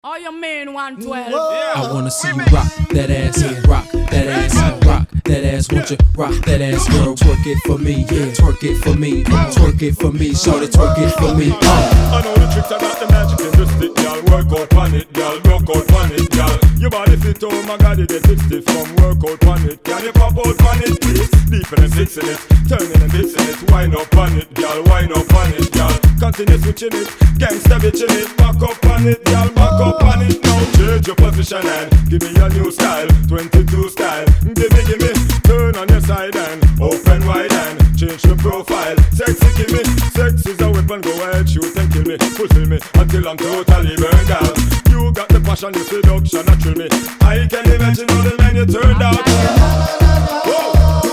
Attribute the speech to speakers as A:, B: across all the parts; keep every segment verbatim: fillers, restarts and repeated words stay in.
A: Oh, you mean one twelve?
B: Yeah. I wanna see you rock that ass, yeah. Rock that ass, rock that ass. Won't you rock that ass, girl? Twerk it for me, yeah. Twerk it for me, twerk it for me. Shorty, twerk it for me. Uh.
C: I know the tricks, I got the magic in the stick, y'all. Work out on it, y'all. Rock out on it, y'all. Your body fit, oh my God, it is stiff from work out on it. Can you pop out on it, please? Deep and fixing it, turning and mixing it. Wind up on it, y'all. Wind up on it, y'all. Continue switching it, gangsta bitching it. Back up on it, y'all. Back up on it now. Change your position and give me a new style, twenty-two style. Give me, give me, turn on your side and open wide and change your profile. Sexy, give me, sex is a weapon. Go ahead, shoot and kill me, fulfill me until I'm totally burned out. You got the passion, the seduction, that thrill me. I can imagine all the men you turned out. Whoa.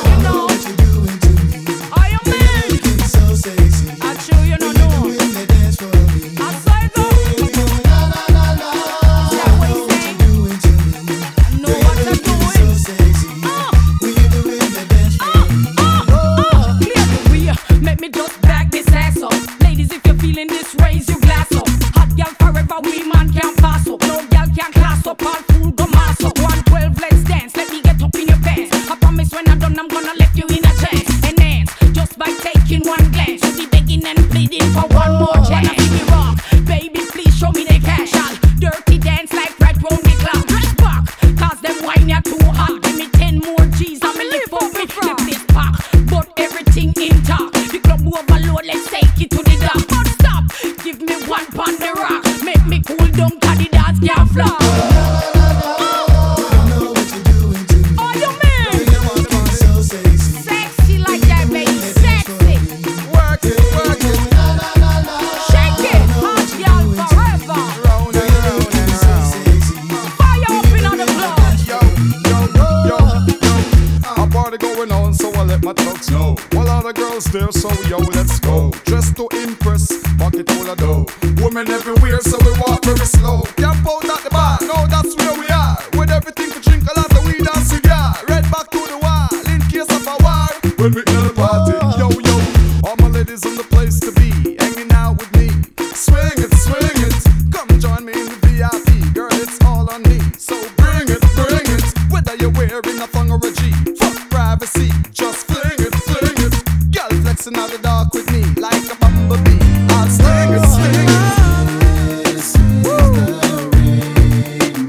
D: There, so yo, let's go. Dressed to impress, pocket full of dough. Women everywhere, so we walk very slow. Camp out at the bar, no, that's where we are. With everything to drink, a lot of weed and cigar. Red back to the wall, in case of a war. When we in the party, yo, yo, all my ladies in the place to be, hanging out with me. Swing it, swing it, come join me in the V I P. Girl, it's all on me, so bring it, bring it. Whether you're wearing a thong or a G, fuck privacy, just fling it, fling it. Flexing out the dark with me like a bumblebee. I'll sting it, sting it. This is the rain.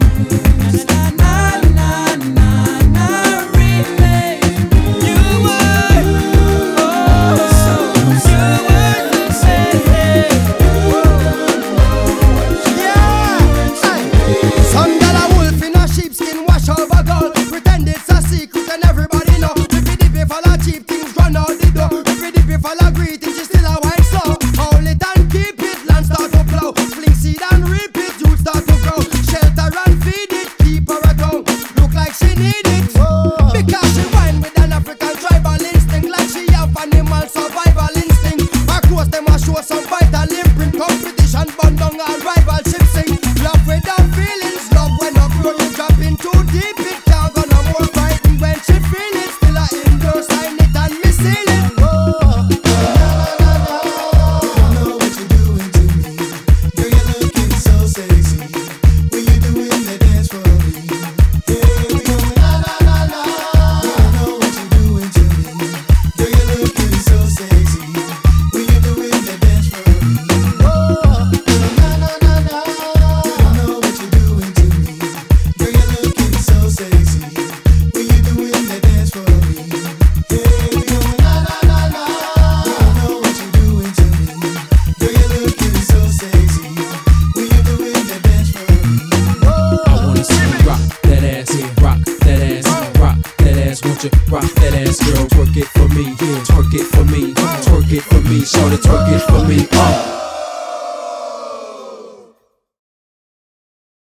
D: Na na na na na remake. You were, oh, so you were the same. Yeah. Some gal a wolf in a sheepskin, wash over gold. Pretend it's a secret and everybody know. Dippy dippy for the cheap things, run out the door. Follow greetings, she still a wine slow. Hold it and keep it, land start to plow. Fling seed and reap it, youth start to grow. Shelter and feed it, keep her at home. Look like she need it, oh. Because she wine with an African tribal instinct. Like she have animal survival instinct. Her clothes them a show some vital imprint. Competition burn down all rivalship sing. Love without feelings, love when up grow. You drop in too deep, it can't go no more fighting. When she feel it, still a indoor sign it and me seal it.
B: Rock that ass, girl, twerk it for me, yeah. Twerk it for me, twerk it for me, shorty, twerk it for me, uh.